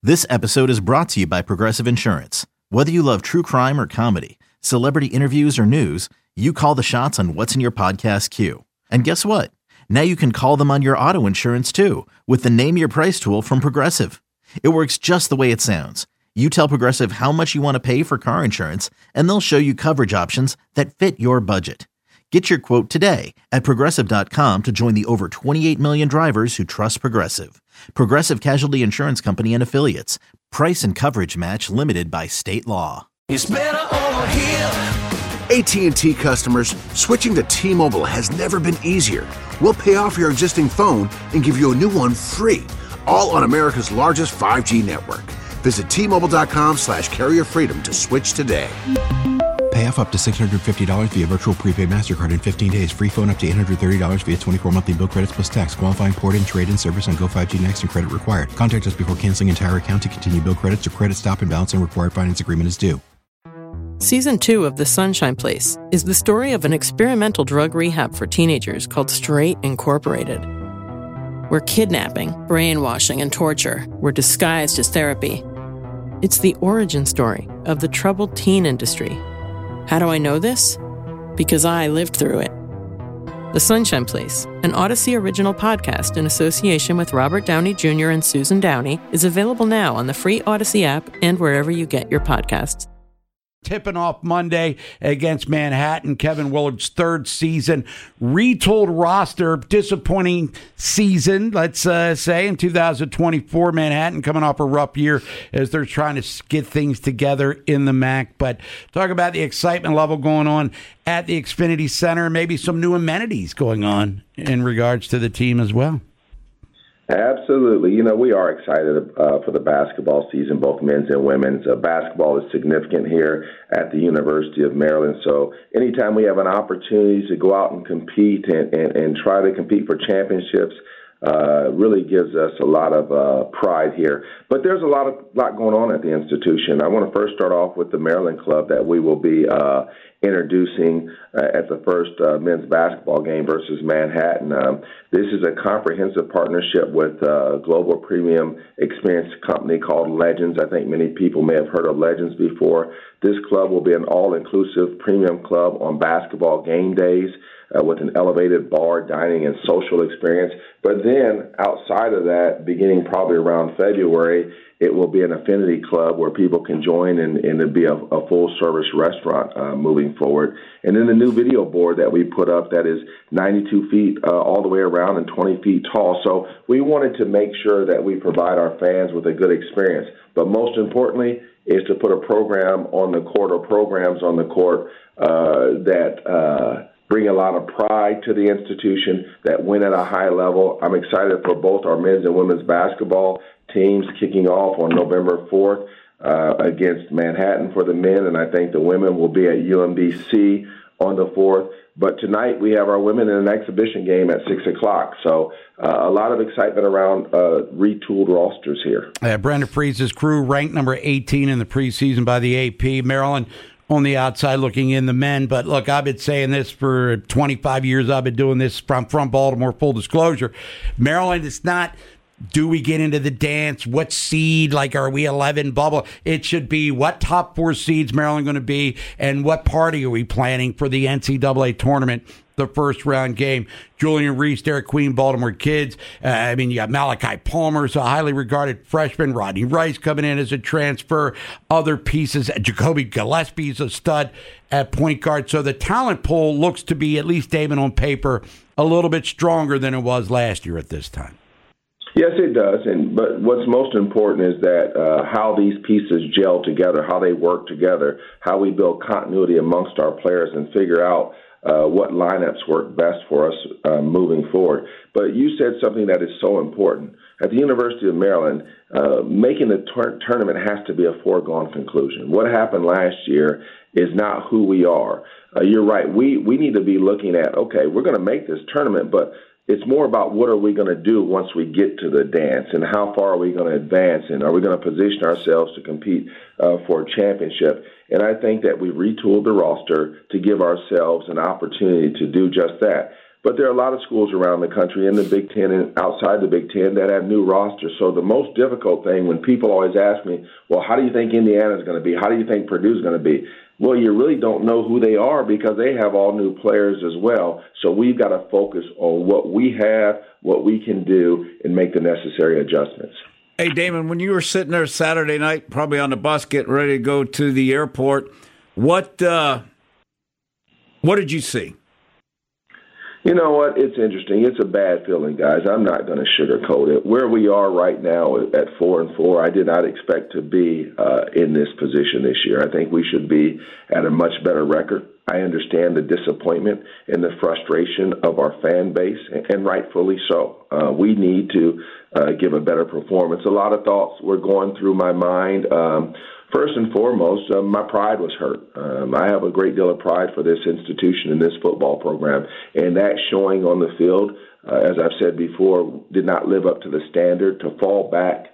This episode is brought to you by Progressive Insurance. Whether you love true crime or comedy, celebrity interviews or news, you call the shots on what's in your podcast queue. And guess what? Now you can call them on your auto insurance too with the Name Your Price tool from Progressive. It works just the way it sounds. You tell Progressive how much you want to pay for car insurance, and they'll show you coverage options that fit your budget. Get your quote today at Progressive.com to join the over 28 million drivers who trust Progressive. Progressive Casualty Insurance Company and Affiliates. Price and coverage match limited by state law. It's better over here. AT&T customers, switching to T-Mobile has never been easier. We'll pay off your existing phone and give you a new one free, all on America's largest 5G network. Visit T-Mobile.com/carrier freedom to switch today. Pay off up to $650 via virtual prepaid MasterCard in 15 days. Free phone up to $830 via 24 monthly bill credits plus tax. Qualifying port-in, trade-in service on Go 5G Next and credit required. Contact us before canceling entire account to continue bill credits or credit stop and balance and required finance agreement is due. Season 2 of The Sunshine Place is the story of an experimental drug rehab for teenagers called Straight Incorporated, where kidnapping, brainwashing, and torture were disguised as therapy. It's the origin story of the troubled teen industry. How do I know this? Because I lived through it. The Sunshine Place, an Odyssey original podcast in association with Robert Downey Jr. and Susan Downey, is available now on the free Odyssey app and wherever you get your podcasts. Tipping off Monday against Manhattan, Kevin Willard's third season. Retooled roster, disappointing season, let's say, in 2024. Manhattan coming off a rough year as they're trying to get things together in the MAC. But talk about the excitement level going on at the Xfinity Center, maybe some new amenities going on in regards to the team as well. Absolutely. You know, we are excited for the basketball season, both men's and women's. Basketball is significant here at the University of Maryland. So anytime we have an opportunity to go out and compete and try to compete for championships, really gives us a lot of pride here. But there's a lot going on at the institution. I want to first start off with the Maryland Club that we will be introducing at the first men's basketball game versus Manhattan. This is a comprehensive partnership with a global premium experience company called Legends. I think many people may have heard of Legends before. This club will be an all-inclusive premium club on basketball game days with an elevated bar, dining, and social experience. But then outside of that, beginning probably around February, it will be an affinity club where people can join and it'll be a full-service restaurant moving forward. And then the new video board that we put up that is 92 feet all the way around and 20 feet tall. So we wanted to make sure that we provide our fans with a good experience. But most importantly is to put a program on the court or programs on the court that bring a lot of pride to the institution, that win at a high level. I'm excited for both our men's and women's basketball teams kicking off on November 4th against Manhattan for the men, and I think the women will be at UMBC on the 4th. But tonight we have our women in an exhibition game at 6 o'clock. So a lot of excitement around retooled rosters here. Brenda Frese's crew ranked number 18 in the preseason by the AP. Maryland on the outside looking in the men. But look, I've been saying this for 25 years. I've been doing this from Baltimore, full disclosure. Maryland, it's not, do we get into the dance? What seed? Like, are we 11 bubble? It should be what top 4 seeds Maryland going to be and what party are we planning for the NCAA tournament, the first round game. Julian Reese, Derek Queen, Baltimore Kids. You got Malachi Palmer, a highly regarded freshman. Rodney Rice coming in as a transfer. Other pieces. Jacoby Gillespie's a stud at point guard. So the talent pool looks to be, at least Damon on paper, a little bit stronger than it was last year at this time. Yes, it does. But what's most important is that how these pieces gel together, how they work together, how we build continuity amongst our players and figure out what lineups work best for us moving forward. But you said something that is so important. At the University of Maryland, making the tournament has to be a foregone conclusion. What happened last year is not who we are. You're right. We need to be looking at, okay, we're going to make this tournament, but it's more about what are we going to do once we get to the dance and how far are we going to advance and are we going to position ourselves to compete for a championship. And I think that we've retooled the roster to give ourselves an opportunity to do just that. But there are a lot of schools around the country in the Big Ten and outside the Big Ten that have new rosters. So the most difficult thing when people always ask me, well, how do you think Indiana is going to be? How do you think Purdue is going to be? Well, you really don't know who they are because they have all new players as well. So we've got to focus on what we have, what we can do, and make the necessary adjustments. Hey, Damon, when you were sitting there Saturday night, probably on the bus getting ready to go to the airport, what did you see? You know what? It's interesting. It's a bad feeling, guys. I'm not going to sugarcoat it. Where we are right now at 4-4, I did not expect to be in this position this year. I think we should be at a much better record. I understand the disappointment and the frustration of our fan base, and rightfully so. We need to give a better performance. A lot of thoughts were going through my mind. First and foremost, my pride was hurt. I have a great deal of pride for this institution and this football program, and that showing on the field, as I've said before, did not live up to the standard. To fall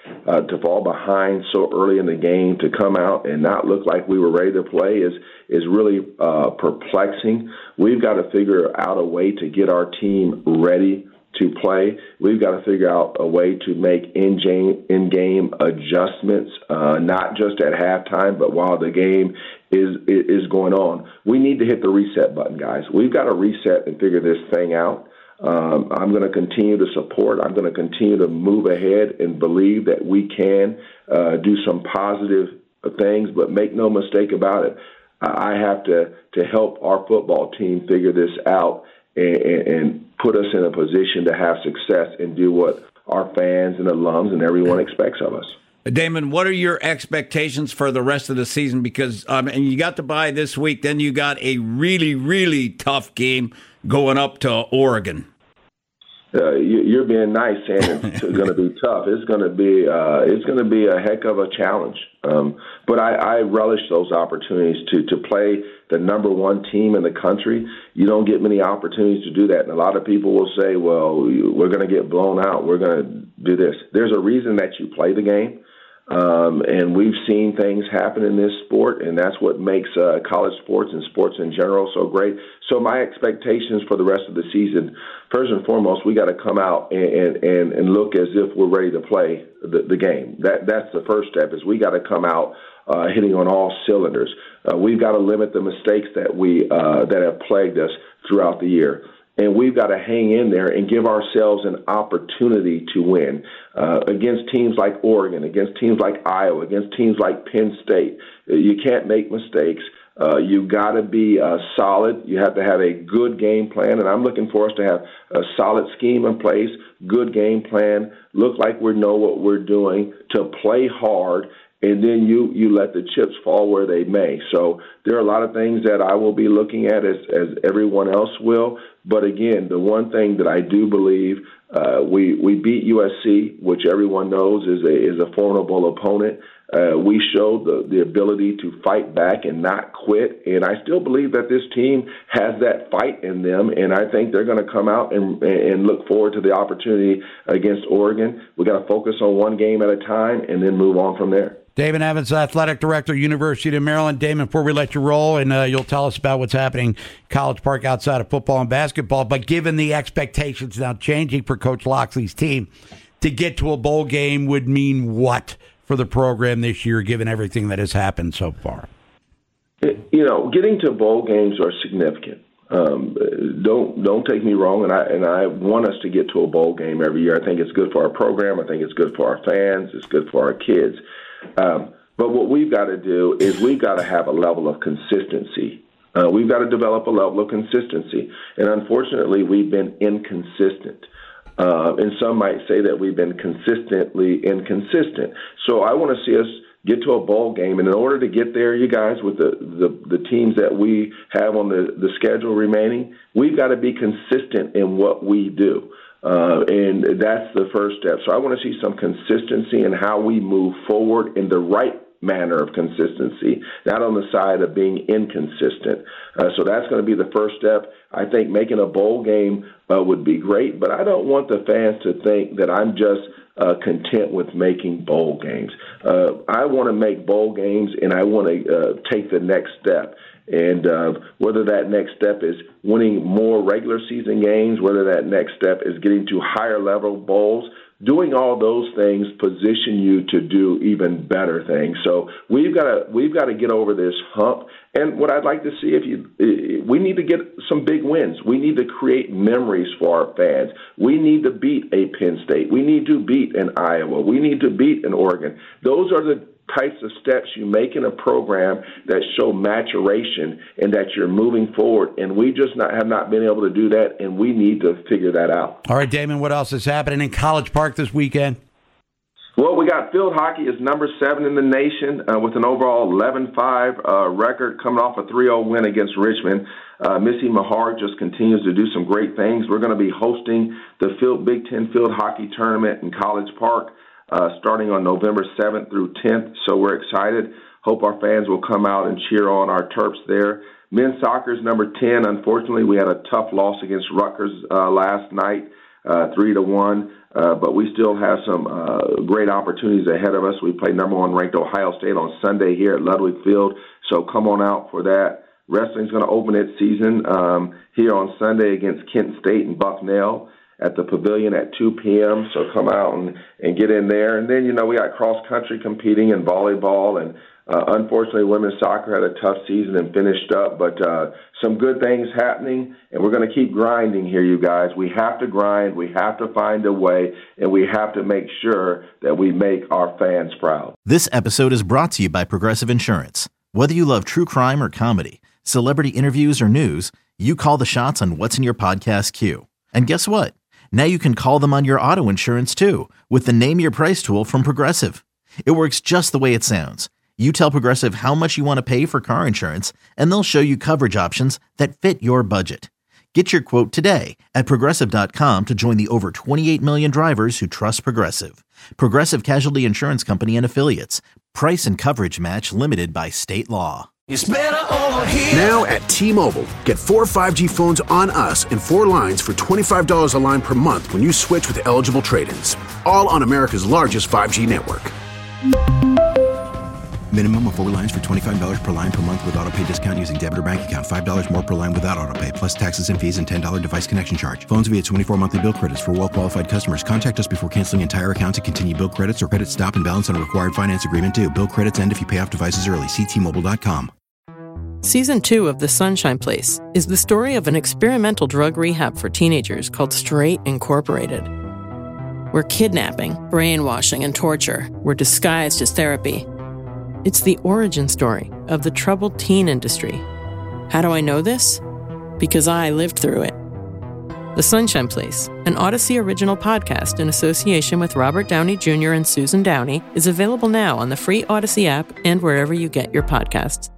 behind so early in the game, to come out and not look like we were ready to play is really perplexing. We've got to figure out a way to get our team ready to play. We've got to figure out a way to make in-game adjustments, not just at halftime, but while the game is going on. We need to hit the reset button, guys. We've got to reset and figure this thing out. I'm going to continue to support. I'm going to continue to move ahead and believe that we can do some positive things, but make no mistake about it. I have to help our football team figure this out and put us in a position to have success and do what our fans and alums and everyone expects of us. Damon, what are your expectations for the rest of the season? Because and you got to bye this week, then you got a really, really tough game going up to Oregon. You're being nice saying it's going to be tough. It's going to be a heck of a challenge. But I relish those opportunities to play the number one team in the country. You don't get many opportunities to do that. And a lot of people will say, well, we're going to get blown out. We're going to do this. There's a reason that you play the game. And we've seen things happen in this sport, and that's what makes college sports and sports in general so great. So my expectations for the rest of the season, first and foremost, we got to come out and look as if we're ready to play the game. That's the first step, is we got to come out hitting on all cylinders. We've got to limit the mistakes that have plagued us throughout the year. And we've got to hang in there and give ourselves an opportunity to win against teams like Oregon, against teams like Iowa, against teams like Penn State. You can't make mistakes. You've got to be solid. You have to have a good game plan, and I'm looking for us to have a solid scheme in place, good game plan, look like we know what we're doing, to play hard, and then you let the chips fall where they may. So there are a lot of things that I will be looking at as everyone else will. But again, the one thing that I do believe, we beat USC, which everyone knows is a formidable opponent. We showed the ability to fight back and not quit. And I still believe that this team has that fight in them, and I think they're going to come out and look forward to the opportunity against Oregon. We got to focus on one game at a time and then move on from there. Damon Evans, Athletic Director, University of Maryland. Damon, before we let you roll, and you'll tell us about what's happening College Park outside of football and basketball, but given the expectations now changing for Coach Loxley's team, to get to a bowl game would mean what for the program this year, given everything that has happened so far? You know, getting to bowl games are significant. Don't take me wrong, and I want us to get to a bowl game every year. I think it's good for our program. I think it's good for our fans. It's good for our kids. But what we've got to do is we've got to have a level of consistency. We've got to develop a level of consistency. And unfortunately, we've been inconsistent. And some might say that we've been consistently inconsistent. So I want to see us get to a bowl game. And in order to get there, you guys, with the teams that we have on the schedule remaining, we've got to be consistent in what we do. And that's the first step. So I want to see some consistency in how we move forward in the right manner of consistency, not on the side of being inconsistent. So that's going to be the first step. I think making a bowl game would be great, but I don't want the fans to think that I'm just content with making bowl games. I want to make bowl games, and I want to take the next step. And whether that next step is winning more regular season games, whether that next step is getting to higher level bowls, doing all those things position you to do even better things. So we've got to get over this hump. And what I'd like to see, we need to get some big wins. We need to create memories for our fans. We need to beat a Penn State. We need to beat an Iowa. We need to beat an Oregon. Those are the types of steps you make in a program that show maturation and that you're moving forward. And we just have not been able to do that, and we need to figure that out. All right, Damon, what else is happening in College Park this weekend? Well, we got field hockey is number 7 in the nation with an overall 11-5 record coming off a 3-0 win against Richmond. Missy Mahar just continues to do some great things. We're going to be hosting the Big Ten Field Hockey Tournament in College Park starting on November 7th through 10th. So we're excited. Hope our fans will come out and cheer on our Terps there. Men's soccer is number 10. Unfortunately, we had a tough loss against Rutgers last night, 3-1. But we still have some great opportunities ahead of us. We play number 1 ranked Ohio State on Sunday here at Ludwig Field. So come on out for that. Wrestling's going to open its season here on Sunday against Kent State and Bucknell at the Pavilion at 2 p.m., so come out and get in there. And then, we got cross-country competing in volleyball, and unfortunately, women's soccer had a tough season and finished up, but some good things happening, and we're going to keep grinding here, you guys. We have to grind, we have to find a way, and we have to make sure that we make our fans proud. This episode is brought to you by Progressive Insurance. Whether you love true crime or comedy, celebrity interviews or news, you call the shots on what's in your podcast queue. And guess what? Now you can call them on your auto insurance, too, with the Name Your Price tool from Progressive. It works just the way it sounds. You tell Progressive how much you want to pay for car insurance, and they'll show you coverage options that fit your budget. Get your quote today at Progressive.com to join the over 28 million drivers who trust Progressive. Progressive Casualty Insurance Company and Affiliates. Price and coverage match limited by state law. It's better over here. Now at T-Mobile, get 4 5G phones on us and 4 lines for $25 a line per month when you switch with eligible trade-ins. All on America's largest 5G network. Minimum of 4 lines for $25 per line per month with autopay discount using debit or bank account. $5 more per line without autopay, plus taxes and fees and $10 device connection charge. Phones via 24 monthly bill credits for well-qualified customers. Contact us before canceling entire account to continue bill credits or credit stop and balance on a required finance agreement due. Bill credits end if you pay off devices early. See T-Mobile.com. Season 2 of The Sunshine Place is the story of an experimental drug rehab for teenagers called Straight Incorporated, where kidnapping, brainwashing, and torture were disguised as therapy. It's the origin story of the troubled teen industry. How do I know this? Because I lived through it. The Sunshine Place, an Odyssey original podcast in association with Robert Downey Jr. and Susan Downey, is available now on the free Odyssey app and wherever you get your podcasts.